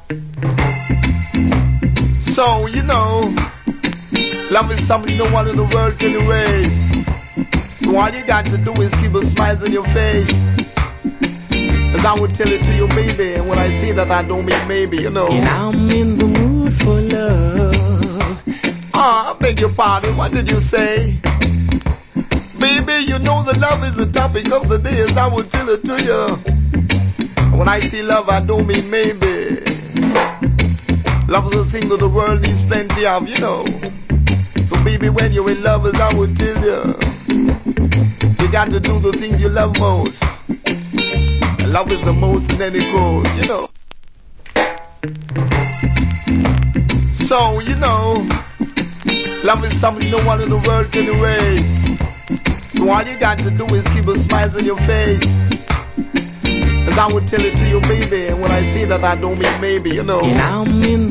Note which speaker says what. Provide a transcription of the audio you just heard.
Speaker 1: So, you know, love is something no one in the world can erase. So all you got to do is keep a smile on your face. As I would tell it to you, baby. And when I say that, I don't mean maybe, you know.
Speaker 2: And I'm in the mood for love.
Speaker 1: I beg your pardon, what did you say? Baby, you know that love is the topic of the day. As I would tell it to you. When I say love, I don't mean maybe. Love is a thing that the world needs plenty of, you know. So baby, when you're in love, as I would tell you, you got to do the things you love most. And love is the most in any cause, you know. So, you know, love is something no one in the world can erase. So all you got to do is keep a smile on your face. As I would tell it to you, baby. And when I say that, I don't mean maybe, you know.
Speaker 2: And I'm in